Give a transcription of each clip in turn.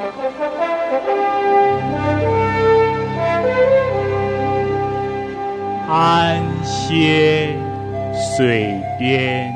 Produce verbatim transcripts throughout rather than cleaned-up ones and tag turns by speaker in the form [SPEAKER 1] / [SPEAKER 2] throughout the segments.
[SPEAKER 1] 安歇水边。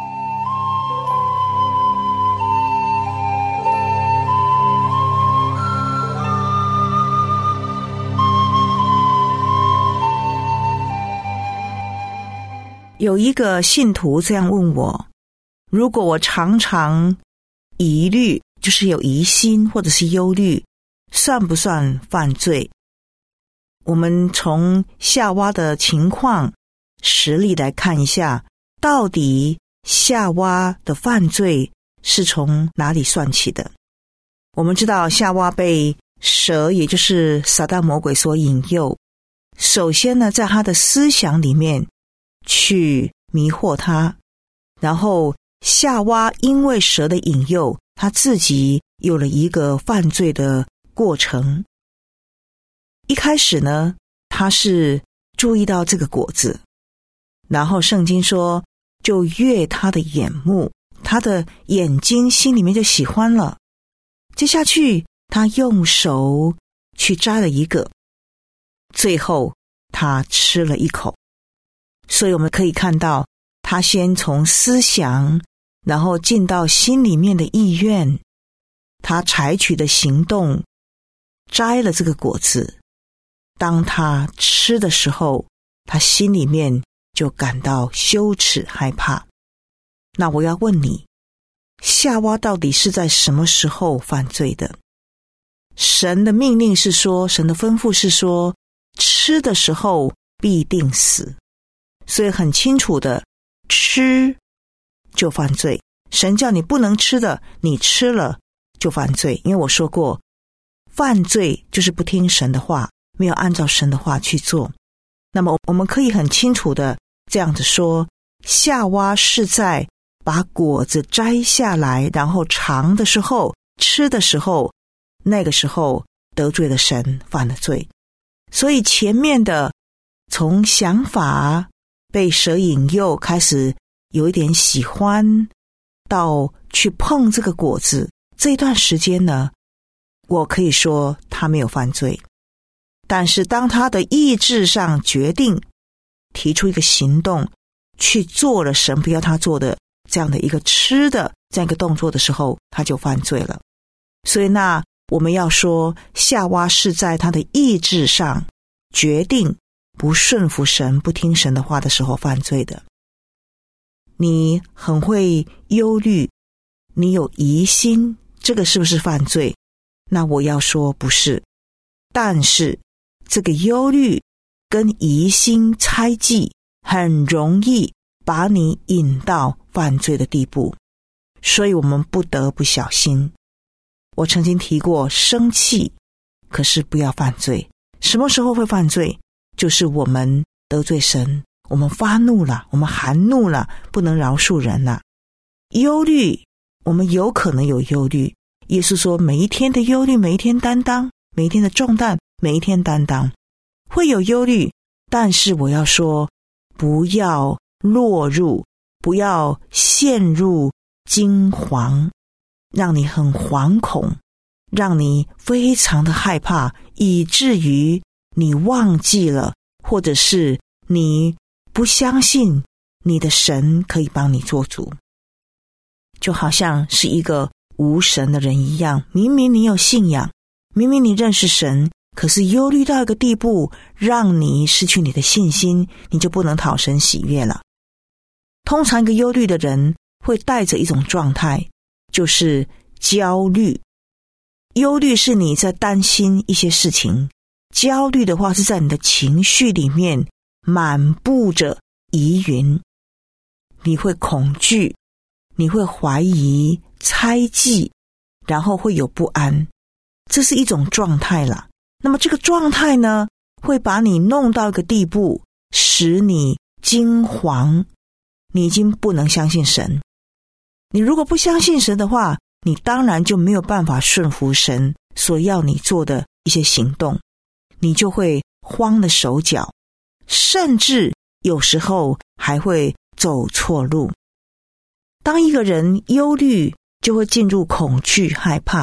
[SPEAKER 2] 有一个信徒这样问我，如果我常常疑虑，就是有疑心或者是忧虑，算不算犯罪？我们从夏娃的情况实例来看一下，到底夏娃的犯罪是从哪里算起的？我们知道夏娃被蛇，也就是撒旦魔鬼所引诱，首先呢，在他的思想里面去迷惑他，然后夏娃因为蛇的引诱，他自己有了一个犯罪的过程。一开始呢，他是注意到这个果子，然后圣经说就悦他的眼目，他的眼睛心里面就喜欢了。接下去他用手去摘了一个，最后他吃了一口。所以我们可以看到，他先从思想，然后进到心里面的意愿，他采取的行动，摘了这个果子。当他吃的时候，他心里面就感到羞耻害怕。那我要问你，夏娃到底是在什么时候犯罪的？神的命令是说，神的吩咐是说，吃的时候必定死。所以很清楚的，吃就犯罪。神叫你不能吃的，你吃了就犯罪。因为我说过，犯罪就是不听神的话，没有按照神的话去做。那么我们可以很清楚的这样子说，夏娃是在把果子摘下来，然后尝的时候，吃的时候，那个时候得罪了神，犯了罪。所以前面的从想法被蛇引诱，开始有一点喜欢，到去碰这个果子，这一段时间呢，我可以说他没有犯罪。但是当他的意志上决定提出一个行动，去做了神不要他做的这样的一个吃的这样一个动作的时候，他就犯罪了。所以那我们要说，夏娃是在他的意志上决定不顺服神，不听神的话的时候犯罪的。你很会忧虑，你有疑心，这个是不是犯罪？那我要说不是。但是这个忧虑跟疑心猜忌很容易把你引到犯罪的地步，所以我们不得不小心。我曾经提过，生气可是不要犯罪。什么时候会犯罪？就是我们得罪神，我们发怒了，我们含怒了，不能饶恕人了。忧虑，我们有可能有忧虑。耶稣说，每一天的忧虑，每一天担当，每一天的重担，每一天担当。会有忧虑，但是我要说，不要落入，不要陷入惊惶，让你很惶恐，让你非常的害怕，以至于你忘记了，或者是你不相信你的神可以帮你做主。就好像是一个无神的人一样，明明你有信仰，明明你认识神，可是忧虑到一个地步，让你失去你的信心，你就不能讨神喜悦了。通常一个忧虑的人会带着一种状态，就是焦虑。忧虑是你在担心一些事情，焦虑的话是在你的情绪里面满布着疑云，你会恐惧，你会怀疑、猜忌，然后会有不安，这是一种状态啦。那么这个状态呢，会把你弄到一个地步，使你惊惶，你已经不能相信神。你如果不相信神的话，你当然就没有办法顺服神所要你做的一些行动，你就会慌了手脚，甚至有时候还会走错路。当一个人忧虑，就会进入恐惧害怕，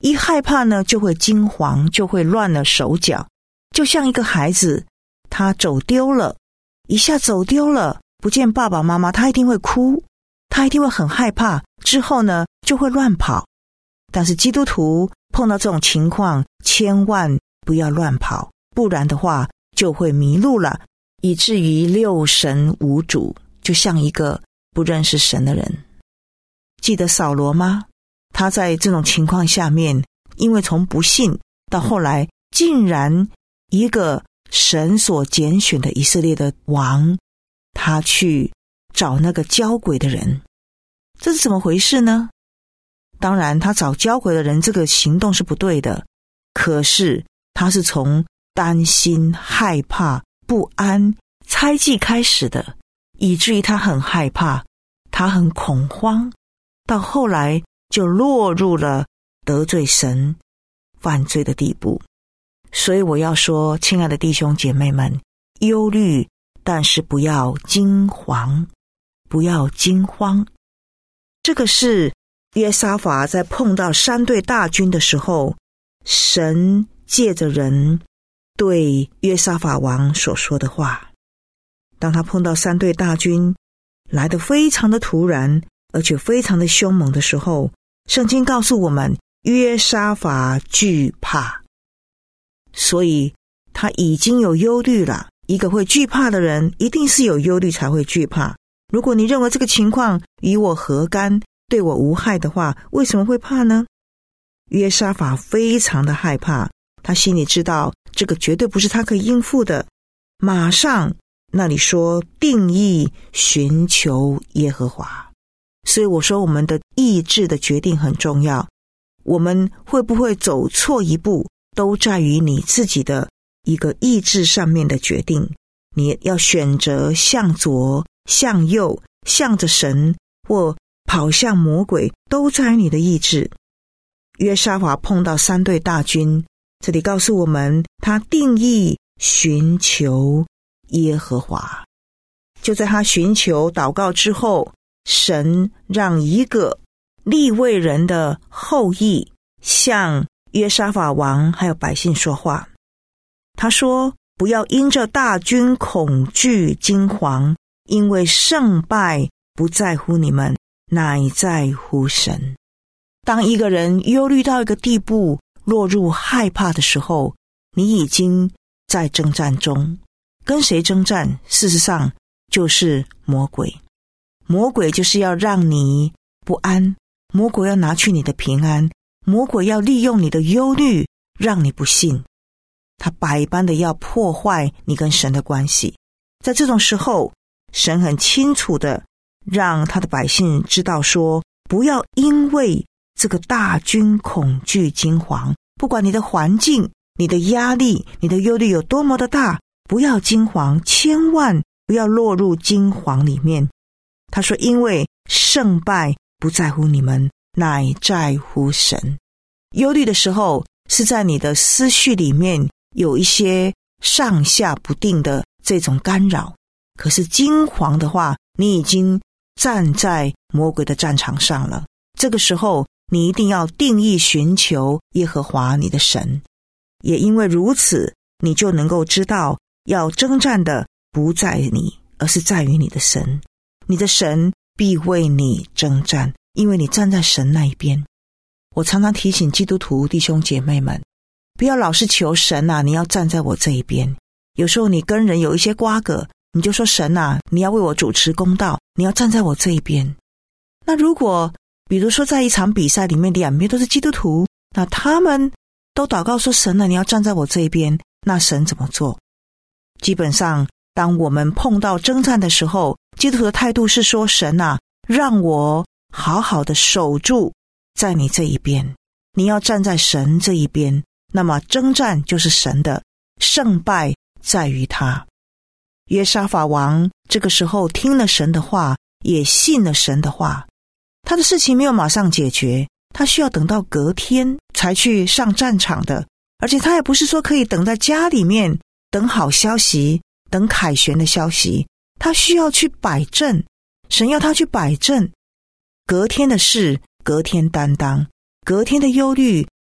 [SPEAKER 2] 一害怕呢，就会惊惶，就会乱了手脚，就像一个孩子，他走丢了，一下走丢了，不见爸爸妈妈，他一定会哭，他一定会很害怕，之后呢，就会乱跑。但是基督徒碰到这种情况，千万不要乱跑，不然的话就会迷路了，以至于六神无主，就像一个不认识神的人。记得扫罗吗？他在这种情况下面，因为从不信到后来竟然一个神所拣选的以色列的王，他去找那个交鬼的人，这是怎么回事呢？当然他找交鬼的人这个行动是不对的，可是他是从担心、害怕、不安、猜忌开始的，以至于他很害怕，他很恐慌，到后来就落入了得罪神、犯罪的地步。所以我要说，亲爱的弟兄姐妹们，忧虑，但是不要惊惶，不要惊慌。这个是约沙法在碰到三队大军的时候，神借着人对约沙法王所说的话。当他碰到三队大军来得非常的突然，而且非常的凶猛的时候，圣经告诉我们，约沙法惧怕，所以他已经有忧虑了。一个会惧怕的人，一定是有忧虑才会惧怕。如果你认为这个情况与我何干，对我无害的话，为什么会怕呢？约沙法非常的害怕，他心里知道这个绝对不是他可以应付的，马上那里说定义寻求耶和华。所以我说我们的意志的决定很重要，我们会不会走错一步，都在于你自己的一个意志上面的决定。你要选择向左、向右、向着神，或跑向魔鬼，都在于你的意志。约沙法碰到三队大军，这里告诉我们，他定义寻求耶和华。就在他寻求祷告之后，神让一个利未人的后裔向约沙法王还有百姓说话。他说，不要因着大军恐惧惊惶，因为胜败不在乎你们，乃在乎神。当一个人忧虑到一个地步，落入害怕的时候，你已经在征战中。跟谁征战？事实上就是魔鬼。魔鬼就是要让你不安，魔鬼要拿去你的平安，魔鬼要利用你的忧虑让你不信，他百般的要破坏你跟神的关系。在这种时候，神很清楚的让他的百姓知道说，不要因为这个大军恐惧惊惶，不管你的环境、你的压力、你的忧虑有多么的大，不要惊惶，千万不要落入惊惶里面。他说，因为胜败不在乎你们，乃在乎神。忧虑的时候，是在你的思绪里面有一些上下不定的这种干扰，可是惊惶的话，你已经站在魔鬼的战场上了。这个时候你一定要定义寻求耶和华你的神，也因为如此，你就能够知道要征战的不在你，而是在于你的神。你的神必为你征战，因为你站在神那一边。我常常提醒基督徒弟兄姐妹们，不要老是求神啊，你要站在我这一边。有时候你跟人有一些瓜葛，你就说神啊，你要为我主持公道，你要站在我这一边。那如果比如说在一场比赛里面，两边都是基督徒，那他们都祷告说神啊，你要站在我这一边，那神怎么做？基本上当我们碰到征战的时候，基督徒的态度是说，神啊，让我好好的守住在你这一边，你要站在神这一边，那么征战就是神的，胜败在于他。约沙法王这个时候听了神的话，也信了神的话，他的事情没有马上解决，他需要等到隔天才去上战场的，而且他也不是说可以等在家里面等好消息，等凯旋的消息，他需要去摆阵，神要他去摆阵。隔天的事隔天担当，隔天的忧虑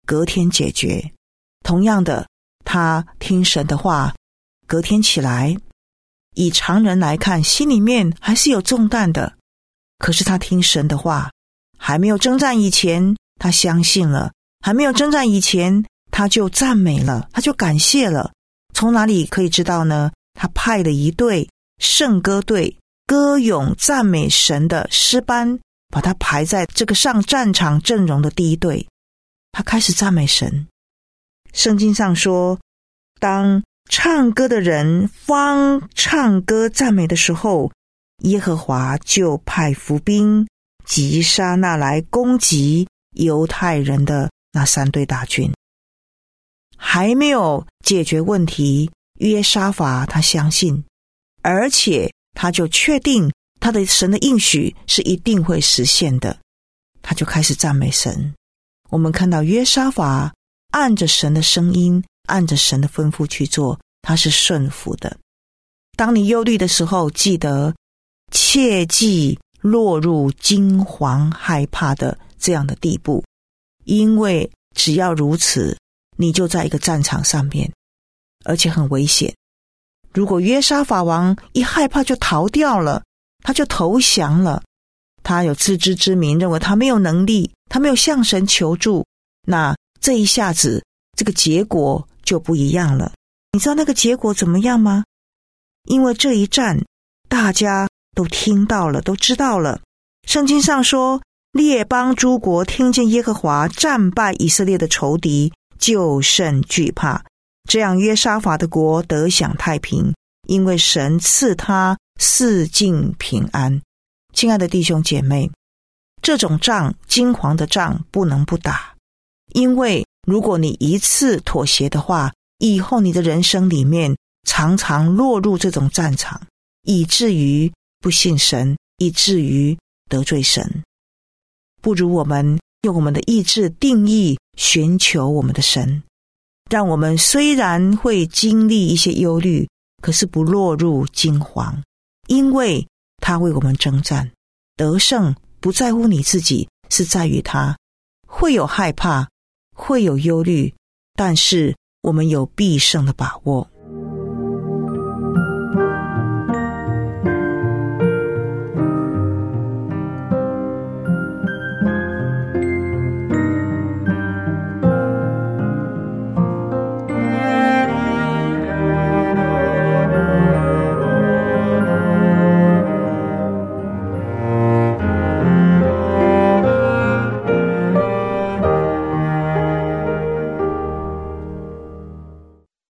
[SPEAKER 2] 隔天解决。同样的，他听神的话，隔天起来，以常人来看，心里面还是有重担的，可是他听神的话，还没有征战以前，他相信了，还没有征战以前，他就赞美了，他就感谢了。从哪里可以知道呢？他派了一队圣歌队，歌咏赞美神的诗班，把他排在这个上战场阵容的第一队。他开始赞美神。圣经上说，当唱歌的人方唱歌赞美的时候，耶和华就派伏兵击杀那来攻击犹太人的那三队大军。还没有解决问题，约沙法他相信，而且他就确定他的神的应许是一定会实现的，他就开始赞美神。我们看到约沙法按着神的声音，按着神的吩咐去做，他是顺服的。当你忧虑的时候，记得切忌落入惊惶害怕的这样的地步，因为只要如此，你就在一个战场上面，而且很危险。如果约沙法王一害怕就逃掉了，他就投降了，他有自知之明，认为他没有能力，他没有向神求助，那这一下子这个结果就不一样了。你知道那个结果怎么样吗？因为这一战大家都听到了，都知道了。圣经上说，列邦诸国听见耶和华战败以色列的仇敌，就甚惧怕。这样约沙法的国得享太平，因为神赐他四境平安。亲爱的弟兄姐妹，这种仗，惊惶的仗不能不打，因为如果你一次妥协的话，以后你的人生里面常常落入这种战场，以至于不信神，以至于得罪神。不如我们用我们的意志定义寻求我们的神，让我们虽然会经历一些忧虑，可是不落入惊惶，因为他为我们征战。得胜不在乎你自己，是在于他。会有害怕，会有忧虑，但是我们有必胜的把握。